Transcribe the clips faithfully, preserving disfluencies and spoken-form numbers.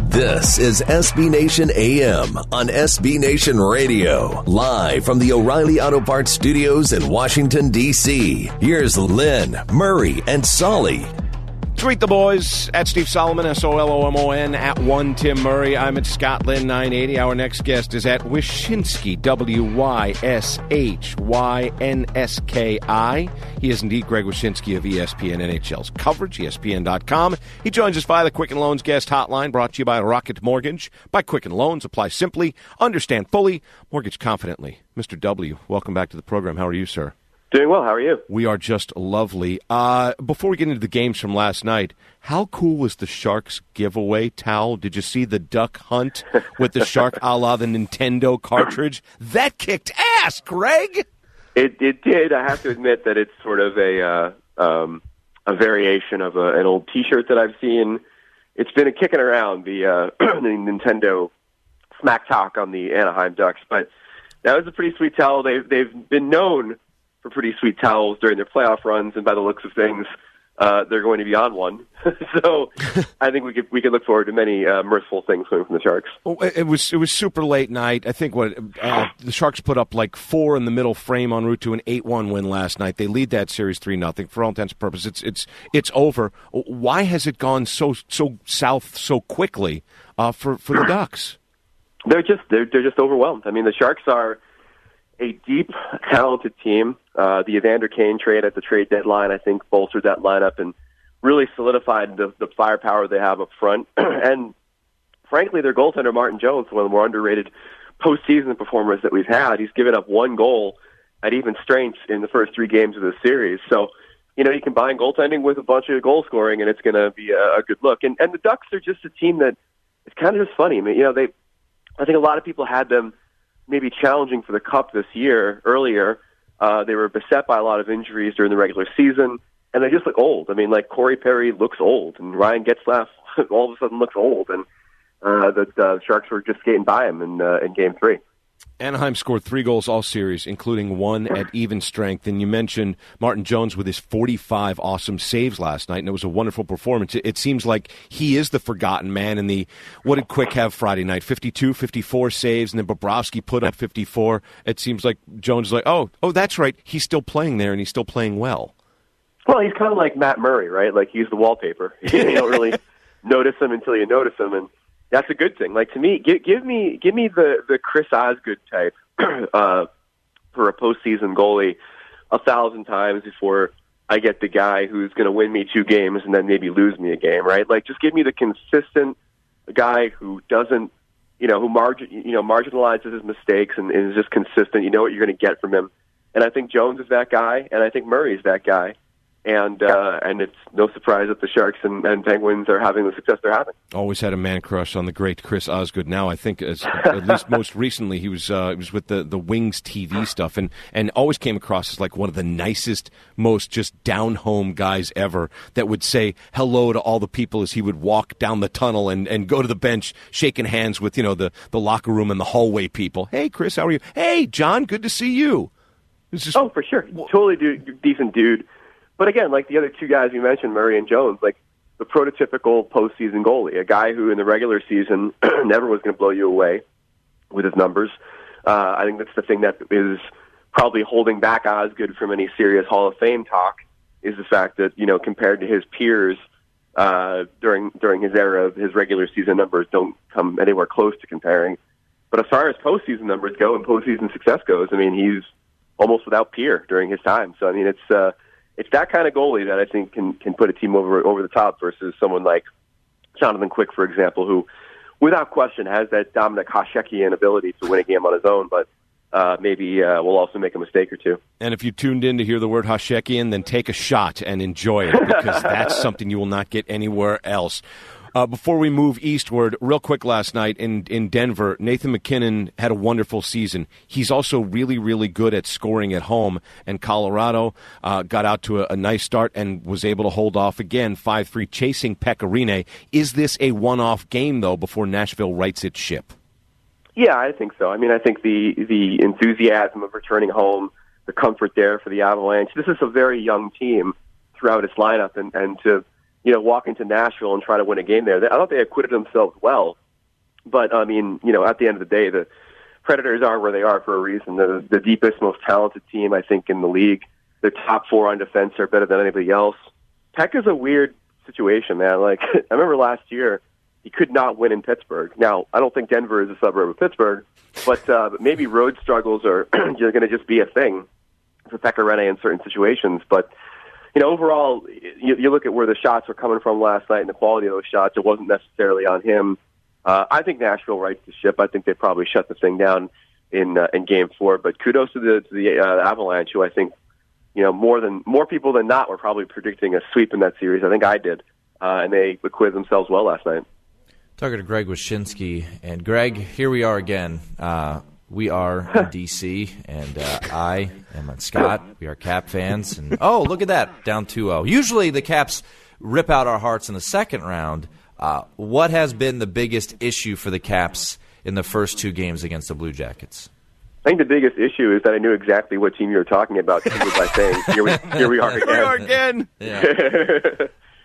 This is S B Nation A M on S B Nation Radio, live from the O'Reilly Auto Parts Studios in Washington, D C. Here's Lynn, Murray, and Solly. Tweet the boys at Steve Solomon, S O L O M O N, at one Tim Murray. I'm at Scott Lynn nine eighty. Our next guest is at Wyshynski, W Y S H Y N S K I. He is indeed Greg Wyshynski of E S P N N H L's coverage, E S P N dot com. He joins us via the Quicken Loans guest hotline, brought to you by Rocket Mortgage. By Quicken Loans, apply simply, understand fully, mortgage confidently. Mister W, welcome back to the program. How are you, sir? Doing well. How are you? We are just lovely. Uh, before we get into the games from last night, how cool was the Sharks giveaway towel? Did you see the duck hunt with the shark a la the Nintendo cartridge? That kicked ass, Greg! It it did. I have to admit that it's sort of a uh, um, a variation of a, an old T-shirt that I've seen. It's been a kicking around, the, uh, the Nintendo smack talk on the Anaheim Ducks. But that was a pretty sweet towel. They've, they've been known for pretty sweet towels during their playoff runs, and by the looks of things, uh, they're going to be on one. So I think we could we could look forward to many uh, mirthful things coming from the Sharks. Oh, it was it was super late night. I think what uh, the Sharks put up like four in the middle frame en route to an eight one win last night. They lead that series three nothing. For all intents and purposes, it's it's it's over. Why has it gone so so south so quickly uh, for for the Ducks? They're just they're they're just overwhelmed. I mean, the Sharks are a deep, talented team. Uh, the Evander Kane trade at the trade deadline, I think, bolstered that lineup and really solidified the, the firepower they have up front. And frankly, their goaltender, Martin Jones, one of the more underrated postseason performers that we've had. He's given up one goal at even strength in the first three games of the series. So, you know, you combine goaltending with a bunch of goal scoring, and it's going to be a, a good look. And, and the Ducks are just a team that it's kind of just funny. I mean, you know, they, I think a lot of people had them maybe challenging for the Cup this year. Earlier, uh, they were beset by a lot of injuries during the regular season, and they just look old. I mean, like Corey Perry looks old, and Ryan Getzlaf all of a sudden looks old, and uh, the uh, Sharks were just skating by him in, uh, in Game Three. Anaheim scored three goals all series, including one at even strength. And you mentioned Martin Jones with his forty-five awesome saves last night, and it was a wonderful performance. It, it seems like he is the forgotten man in the, what did Quick have Friday night? fifty-two, fifty-four saves, and then Bobrovsky put up fifty-four. It seems like Jones is like, oh, oh, that's right. He's still playing there, and he's still playing well. Well, he's kind of like Matt Murray, right? Like, he's the wallpaper. You don't really notice him until you notice him, and that's a good thing. Like, to me, give, give me give me the, the Chris Osgood type uh, for a postseason goalie a thousand times before I get the guy who's going to win me two games and then maybe lose me a game, right? Like, just give me the consistent guy who doesn't, you know, who margin, you know, marginalizes his mistakes and, and is just consistent. You know what you're going to get from him. And I think Jones is that guy, and I think Murray is that guy. And uh, and it's no surprise that the Sharks and, and Penguins are having the success they're having. Always had a man crush on the great Chris Osgood. Now I think, as, at least most recently, he was uh, he was with the, the Wings T V stuff, and, and always came across as like one of the nicest, most just down home guys ever. That would say hello to all the people as he would walk down the tunnel and, and go to the bench, shaking hands with you know the, the locker room and the hallway people. Hey, Chris, how are you? Hey, John, good to see you. Just, oh, for sure, totally dude, decent dude. But again, like the other two guys you mentioned, Murray and Jones, like the prototypical postseason goalie, a guy who in the regular season never was going to blow you away with his numbers. Uh, I think that's the thing that is probably holding back Osgood from any serious Hall of Fame talk, is the fact that, you know, compared to his peers uh, during during his era, his regular season numbers don't come anywhere close to comparing. But as far as postseason numbers go and postseason success goes, I mean, he's almost without peer during his time. So, I mean, it's uh, it's that kind of goalie that I think can can put a team over over the top versus someone like Jonathan Quick, for example, who, without question, has that Dominik Hasekian ability to win a game on his own, but uh, maybe uh, will also make a mistake or two. And if you tuned in to hear the word Hasekian, then take a shot and enjoy it, because that's something you will not get anywhere else. Uh, before we move eastward, real quick, last night in, in Denver, Nathan MacKinnon had a wonderful season. He's also really, really good at scoring at home, and Colorado uh, got out to a, a nice start and was able to hold off again, five three, chasing Pekka Rinne. Is this a one-off game, though, before Nashville rights its ship? Yeah, I think so. I mean, I think the, the enthusiasm of returning home, the comfort there for the Avalanche, this is a very young team throughout its lineup, and, and to you know, walk into Nashville and try to win a game there. I thought they acquitted themselves well But, I mean, you know, at the end of the day, the Predators are where they are for a reason. They're the deepest, most talented team, I think, in the league. Their top four on defense are better than anybody else. Tech is a weird situation, man. Like, I remember last year, he could not win in Pittsburgh. Now, I don't think Denver is a suburb of Pittsburgh, but uh, maybe road struggles are going to just be a thing for Pekka Rinne in certain situations. But, you know, overall, you, you look at where the shots were coming from last night and the quality of those shots, it wasn't necessarily on him. Uh, I think Nashville rights the ship. I think they probably shut the thing down in uh, in Game Four. But kudos to the to the uh, Avalanche, who I think, you know, more than more people than not were probably predicting a sweep in that series. I think I did, uh, and they acquitted themselves well last night. Talking to Greg Wyshynski, and Greg, here we are again. Uh, we are in D C, and uh, I am on Scott. We are Cap fans, and oh, look at that, down two oh. Usually the Caps rip out our hearts in the second round. Uh, what has been the biggest issue for the Caps in the first two games against the Blue Jackets? I think the biggest issue is that I knew exactly what team you were talking about simply by saying, here we, here we are again. Here we are again. Yeah.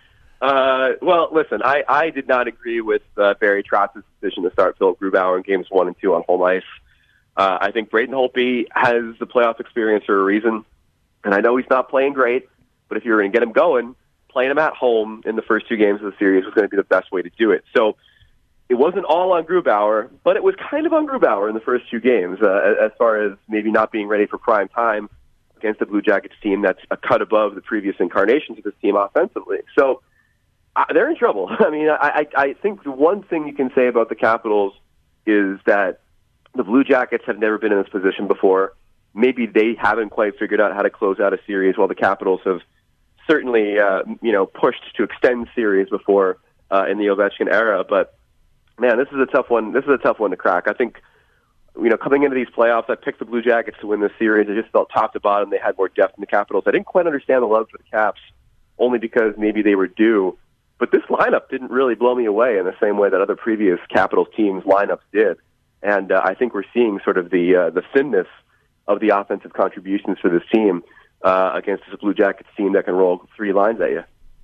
uh, well, listen, I, I did not agree with uh, Barry Trotz's decision to start Philip Grubauer in games one and two on home ice. Uh, I think Braden Holtby has the playoff experience for a reason, and I know he's not playing great, but if you're going to get him going, playing him at home in the first two games of the series was going to be the best way to do it. So it wasn't all on Grubauer, but it was kind of on Grubauer in the first two games, uh, as far as maybe not being ready for prime time against the Blue Jackets team that's a cut above the previous incarnations of this team offensively. So uh, they're in trouble. I mean, I, I, I think the one thing you can say about the Capitals is that the Blue Jackets have never been in this position before. Maybe they haven't quite figured out how to close out a series, while the Capitals have certainly, uh, you know, pushed to extend series before uh, in the Ovechkin era. But man, this is a tough one. This is a tough one to crack. I think, you know, coming into these playoffs, I picked the Blue Jackets to win this series. I just felt top to bottom they had more depth than the Capitals. I didn't quite understand the love for the Caps, only because maybe they were due. But this lineup didn't really blow me away in the same way that other previous Capitals teams' lineups did. And uh, I think we're seeing sort of the uh, the thinness of the offensive contributions for this team Uh, against this Blue Jackets team that can roll three lines at you.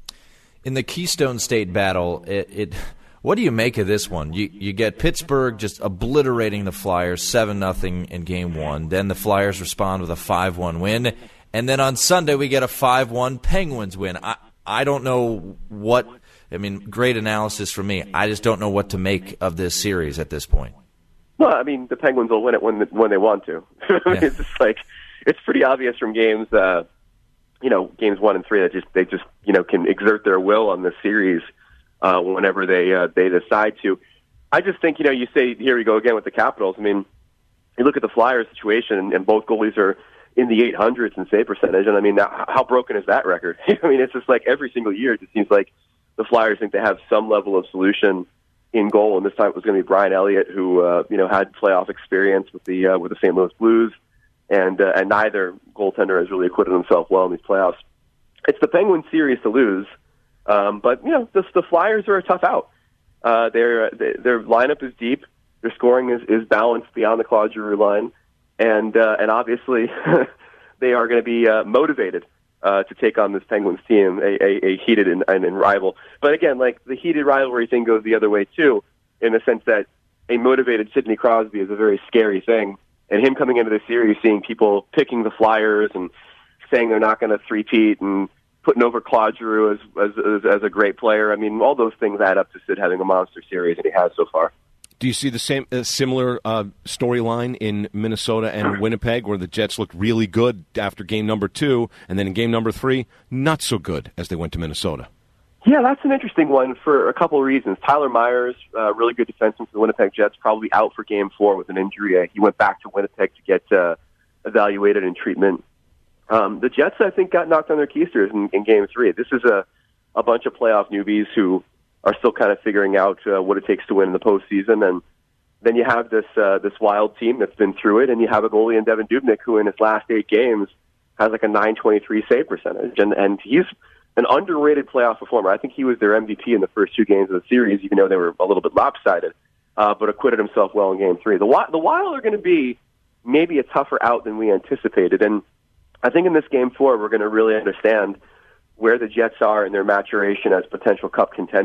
In the Keystone State battle, it, it what do you make of this one? You you get Pittsburgh just obliterating the Flyers seven nothing in game one. Then the Flyers respond with a five one win. And then on Sunday we get a five one Penguins win. I, I don't know what – I mean, great analysis from me. I just don't know what to make of this series at this point. Well, I mean, the Penguins will win it when, when they want to. Yeah. It's just like – it's pretty obvious from games, uh, you know, games one and three that just they just you know can exert their will on this series uh, whenever they uh, they decide to. I just think you know you say here we go again with the Capitals. I mean, you look at the Flyers situation, and, and both goalies are in the eight hundreds in save percentage, and I mean, how, how broken is that record? I mean, it's just like every single year it just seems like the Flyers think they have some level of solution in goal, and this time it was going to be Brian Elliott, who uh, you know had playoff experience with the uh, with the Saint Louis Blues. And uh, and neither goaltender has really acquitted himself well in these playoffs. It's the Penguins series to lose, um, but you know the, the Flyers are a tough out. Uh, their their lineup is deep. Their scoring is, is balanced beyond the Claude Giroux line, and uh, and obviously they are going to be uh, motivated uh, to take on this Penguins team, a, a, a heated and, and, and rival. But again, like the heated rivalry thing goes the other way too, in the sense that a motivated Sidney Crosby is a very scary thing. And him coming into the series, seeing people picking the Flyers and saying they're not going to three-peat and putting over Claude Giroux as, as, as a great player. I mean, all those things add up to Sid having a monster series, and he has so far. Do you see the same uh, similar uh, storyline in Minnesota and Winnipeg, where the Jets looked really good after game number two, and then in game number three, not so good as they went to Minnesota? Yeah, that's an interesting one for a couple of reasons. Tyler Myers, uh, really good defenseman for the Winnipeg Jets, probably out for game four with an injury. Uh, he went back to Winnipeg to get uh, evaluated and treatment. Um, the Jets, I think, got knocked on their keisters in, in game three. This is a, a bunch of playoff newbies who are still kind of figuring out uh, what it takes to win in the postseason. And then you have this uh, this wild team that's been through it, and you have a goalie in Devin Dubnyk who in his last eight games has like a nine twenty-three save percentage. And, and he's an underrated playoff performer. I think he was their M V P in the first two games of the series, even though they were a little bit lopsided, uh, but acquitted himself well in game three. The, the Wild are going to be maybe a tougher out than we anticipated. And I think in this game four, we're going to really understand where the Jets are in their maturation as potential cup contender.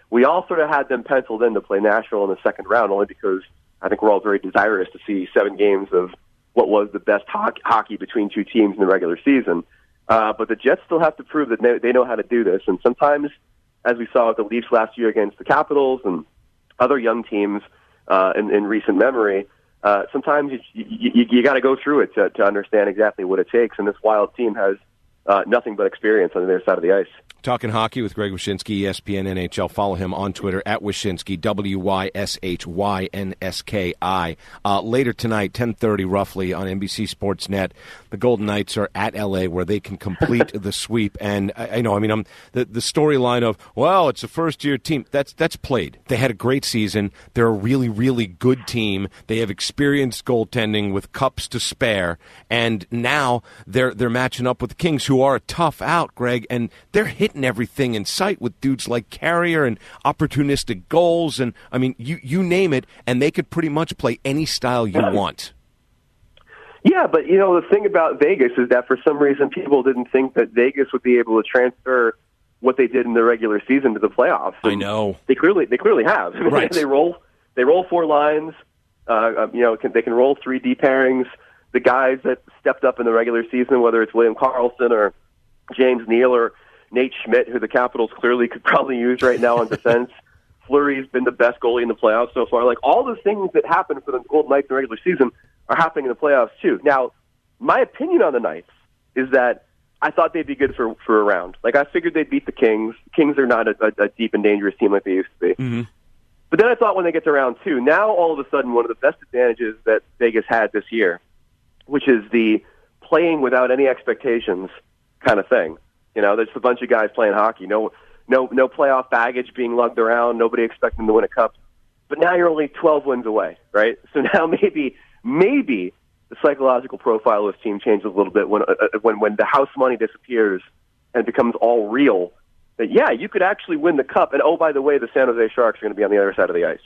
we all sort of had them penciled in to play Nashville in the second round, only because I think we're all very desirous to see seven games of what was the best ho- hockey between two teams in the regular season. Uh, but the Jets still have to prove that they, they know how to do this. And sometimes, as we saw with the Leafs last year against the Capitals and other young teams uh, in, in recent memory, uh, sometimes you, you, you, you got to go through it to, to understand exactly what it takes. And this Wild team has uh, nothing but experience on their side of the ice. Talking hockey with Greg Wyshynski, E S P N N H L. Follow him on Twitter at Wyshynski, W Y S H Y N S K I. Uh, later tonight, ten thirty roughly on N B C Sportsnet, the Golden Knights are at L A where they can complete the sweep. And I, I know, I mean, I'm, the, the storyline of, well, it's a first-year team, that's that's played. They had a great season. They're a really, really good team. They have experienced goaltending with cups to spare. And now they're they're matching up with the Kings, who are a tough out, Greg, and they're hitting everything in sight with dudes like Carrier and opportunistic goals, and I mean, you you name it, and they could pretty much play any style you want. Yeah, but you know the thing about Vegas is that for some reason people didn't think that Vegas would be able to transfer what they did in the regular season to the playoffs. And I know they clearly they clearly have. Right. they roll they roll four lines. Uh, you know, can, they can roll three D pairings. The guys that stepped up in the regular season, whether it's William Karlsson or James Neal or Nate Schmidt, who the Capitals clearly could probably use right now in defense. Fleury's been the best goalie in the playoffs so far. Like, all the things that happen for the Golden Knights in the regular season are happening in the playoffs, too. Now, my opinion on the Knights is that I thought they'd be good for, for a round. Like, I figured they'd beat the Kings. Kings are not a, a, a deep and dangerous team like they used to be. Mm-hmm. But then I thought when they get to round two, now all of a sudden one of the best advantages that Vegas had this year, which is the playing without any expectations kind of thing. You know, there's a bunch of guys playing hockey. No, no, no playoff baggage being lugged around. Nobody expecting to win a cup. But now you're only twelve wins away, right? So now maybe, maybe the psychological profile of this team changes a little bit when, uh, when, when the house money disappears and becomes all real. That yeah, you could actually win the cup. And oh, by the way, the San Jose Sharks are going to be on the other side of the ice.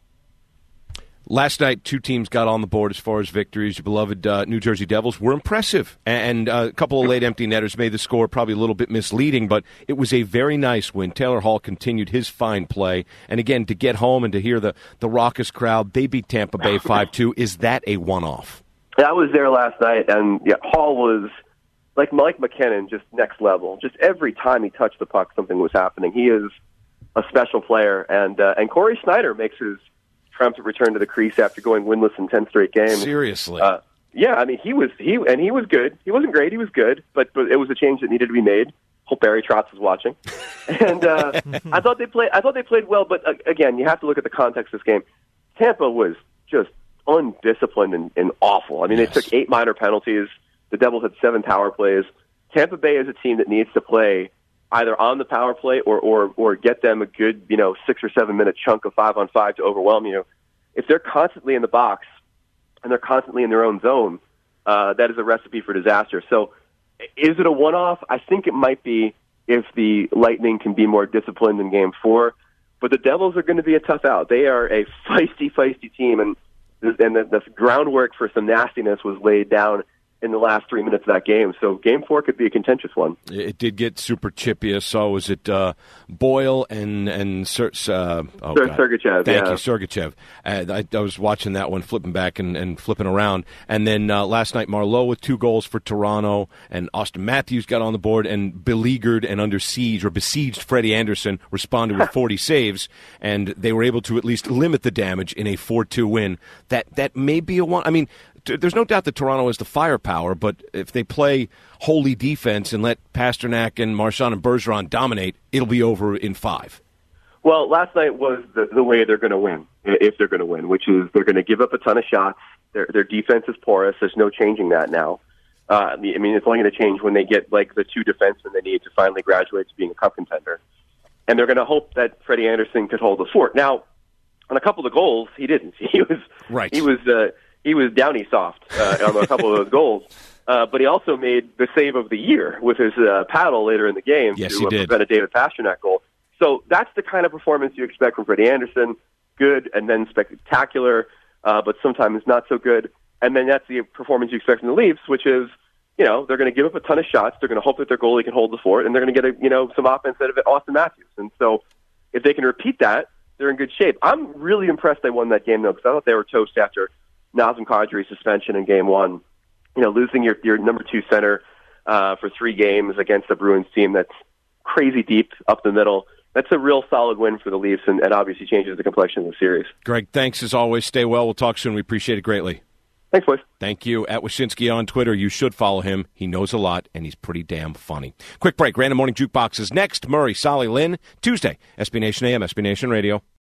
Last night, two teams got on the board as far as victories. Your beloved uh, New Jersey Devils were impressive, and uh, a couple of late empty netters made the score probably a little bit misleading, but it was a very nice win. Taylor Hall continued his fine play, and again, to get home and to hear the, the raucous crowd, they beat Tampa Bay five two. Is that a one-off? I was there last night, and yeah, Hall was, like Mike McKinnon, just next level. Just every time he touched the puck, something was happening. He is a special player, and uh, and Corey Snyder makes his triumphant return to the crease after going winless in ten straight games. Seriously, uh, yeah. I mean, he was he and he was good. He wasn't great. He was good, but but it was a change that needed to be made. Hope Barry Trotz was watching, and uh, I thought they played. I thought they played well, but uh, again, you have to look at the context of this game. Tampa was just undisciplined and, and awful. I mean, yes. They took eight minor penalties. The Devils had seven power plays. Tampa Bay is a team that needs to play either on the power play or, or, or get them a good, you know, six or seven minute chunk of five on five to overwhelm you. If they're constantly in the box and they're constantly in their own zone, uh, that is a recipe for disaster. So is it a one-off? I think it might be if the Lightning can be more disciplined in game four, but the Devils are going to be a tough out. They are a feisty, feisty team, and, and the, the groundwork for some nastiness was laid down in the last three minutes of that game. So game four could be a contentious one. It did get super chippy. So was it uh, Boyle and and Ser- uh, oh Ser- Sergachev? Thank yeah. you, Sergachev. Uh, I, I was watching that one, flipping back and, and flipping around. And then uh, last night, Marleau with two goals for Toronto, and Austin Matthews got on the board, and beleaguered and under siege or besieged Freddie Anderson responded with forty saves, and they were able to at least limit the damage in a four two win. That that may be a one. I mean, there's no doubt that Toronto has the firepower, but if they play holy defense and let Pasternak and Marchand and Bergeron dominate, it'll be over in five. Well, last night was the, the way they're going to win, if they're going to win, which is they're going to give up a ton of shots. Their, their defense is porous. There's no changing that now. Uh, I mean, it's only going to change when they get like the two defensemen they need to finally graduate to being a cup contender. And they're going to hope that Freddie Anderson could hold the fort. Now, on a couple of the goals, he didn't. He was right. He was uh, he was downy soft uh, on a couple of those goals. Uh, but he also made the save of the year with his uh, paddle later in the game yes, to he uh, did. prevent a David Pasternak goal. So that's the kind of performance you expect from Freddie Anderson. Good and then spectacular, uh, but sometimes not so good. And then that's the performance you expect from the Leafs, which is, you know, they're going to give up a ton of shots. They're going to hope that their goalie can hold the fort, and they're going to get, a, you know, some offense out of it, Austin Matthews. And so if they can repeat that, they're in good shape. I'm really impressed they won that game, though, because I thought they were toast after Nazem Kadri's suspension in game one. You know, losing your, your number two center uh, for three games against the Bruins team that's crazy deep up the middle. That's a real solid win for the Leafs, and, and obviously changes the complexion of the series. Greg, thanks as always. Stay well. We'll talk soon. We appreciate it greatly. Thanks, boys. Thank you. At Wyshynski on Twitter. You should follow him. He knows a lot, and he's pretty damn funny. Quick break. Random Morning Jukebox is next. Murray, Solly, Lynn. Tuesday. S B Nation A M, S B Nation Radio.